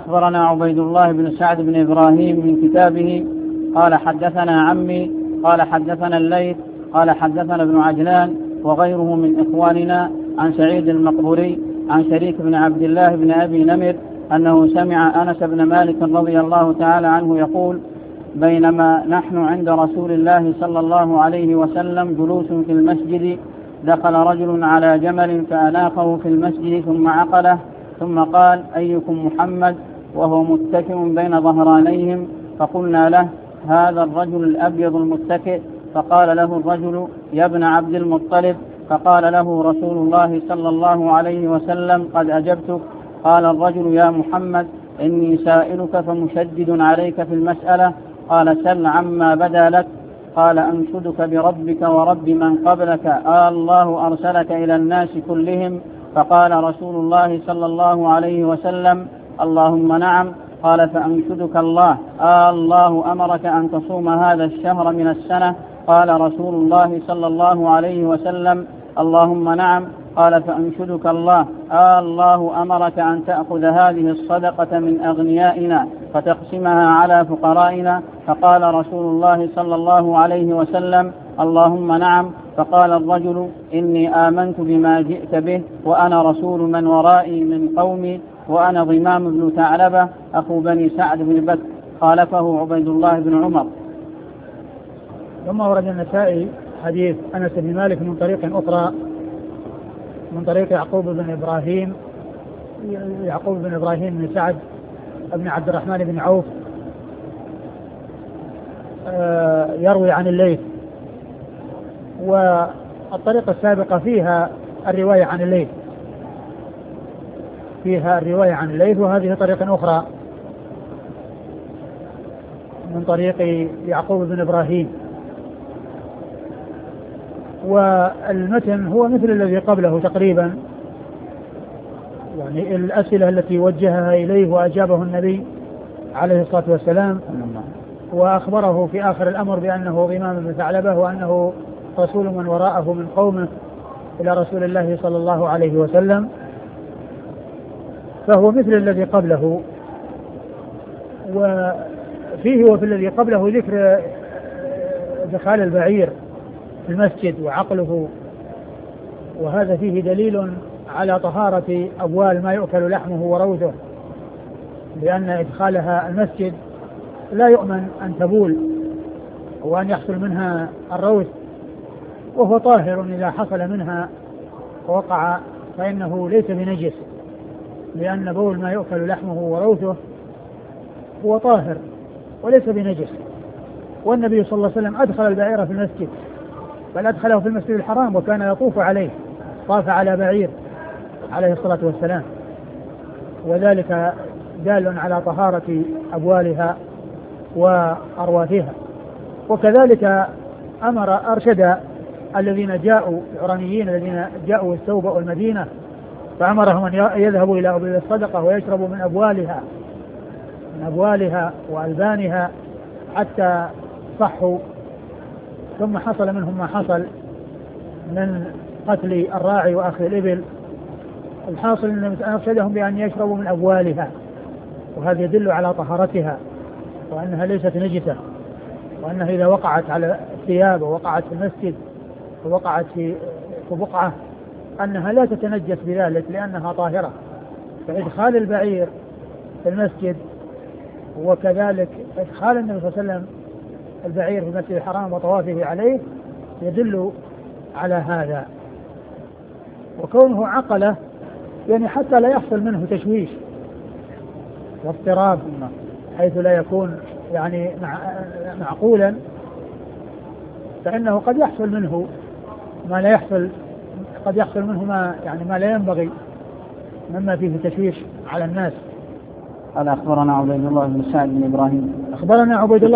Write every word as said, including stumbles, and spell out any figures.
أخبرنا عبيد الله بن سعد بن إبراهيم من كتابه قال حدثنا عمي قال حدثنا الليث قال حدثنا ابن عجلان وغيره من إخواننا عن سعيد المقبوري عن شريك بن عبد الله بن أبي نمر أنه سمع أنس بن مالك رضي الله تعالى عنه يقول: بينما نحن عند رسول الله صلى الله عليه وسلم جلوس في المسجد دخل رجل على جمل فأناقه في المسجد ثم عقله ثم قال: أيكم محمد؟ وهو متكئ بين ظهرانيهم. فقلنا له: هذا الرجل الأبيض المتكئ. فقال له الرجل: يا ابن عبد المطلب. فقال له رسول الله صلى الله عليه وسلم: قد أجبتك. قال الرجل: يا محمد إني سائلك فمشدد عليك في المسألة. قال: سل عما بدا لك. قال: أنشدك بربك ورب من قبلك، آه الله أرسلك إلى الناس كلهم؟ فقال رسول الله صلى الله عليه وسلم: اللهم نعم. قال: فأنشدك الله، آه الله أمرك أن تصوم هذا الشهر من السنة؟ قال رسول الله صلى الله عليه وسلم: اللهم نعم. قال: فأنشدك الله، آه الله أمرك أن تأخذ هذه الصدقة من أغنيائنا فتقسمها على فقرائنا؟ فقال رسول الله صلى الله عليه وسلم: اللهم نعم. فقال الرجل: إني آمنت بما جئت به وأنا رسول من ورائي من قومي وأنا ضمام بن ثعلبة أخو بني سعد بن بكر. خالفه عبيد الله بن عمر. ثم ورد النسائي حديث أنس بن مالك من طريق أخرى من طريق يعقوب بن إبراهيم يعقوب بن إبراهيم بن سعد بن عبد الرحمن بن عوف يروي عن الليث، والطريقة السابقة فيها الرواية عن الليث فيها الرواية عن الليث وهذه طريقة أخرى من طريق يعقوب بن إبراهيم. والمتن هو مثل الذي قبله تقريبا، يعني الأسئلة التي وجهها إليه وأجابه النبي عليه الصلاة والسلام، وأخبره في آخر الأمر بأنه ضمام بن ثعلبة وأنه رسول من وراءه من قومه إلى رسول الله صلى الله عليه وسلم، فهو مثل الذي قبله. وفيه وفي الذي قبله ذكر دخال البعير في المسجد وعقله، وهذا فيه دليل على طهارة أبوال ما يؤكل لحمه وروثه، لأن إدخالها المسجد لا يؤمن أن تبول وأن يحصل منها الروث، وهو طاهر إذا حصل منها ووقع فإنه ليس بنجس، لأن بول ما يؤكل لحمه وروثه هو طاهر وليس بنجس. والنبي صلى الله عليه وسلم أدخل البعير في المسجد، بل أدخله في المسجد الحرام وكان يطوف عليه، طاف على بعير عليه الصلاة والسلام، وذلك دال على طهارة أبوالها وأرواثها. وكذلك أمر أرشد الذين جاءوا العرانيين الذين جاءوا استوبأوا المدينة، فأمرهم أن يذهبوا إلى أبواب الصدقة ويشربوا من أبوالها من أبوالها وألبانها حتى صحوا، ثم حصل منهم ما حصل من قتل الراعي وأخذ الإبل. الحاصل أن أرشدهم بأن يشربوا من أبوالها، وهذا يدل على طهارتها وأنها ليست نجسة، وأنها إذا وقعت على الثياب ووقعت في المسجد ووقعت في بقعة أنها لا تتنجس بذلك لأنها طاهرة. فإدخال البعير في المسجد وكذلك إدخال النبي صلى الله عليه وسلم البعير في المسجد الحرام وطوافه عليه يدل على هذا. وكونه عقله يعني حتى لا يحصل منه تشويش واضطراب حيث لا يكون يعني معقولا، فإنه قد يحصل منه ما لا يحصل قد يحصل منه ما يعني ما لا ينبغي مما فيه تشويش على الناس. قال: أخبرنا عبيد الله بن سعد بن إبراهيم. أخبرنا عبيد الله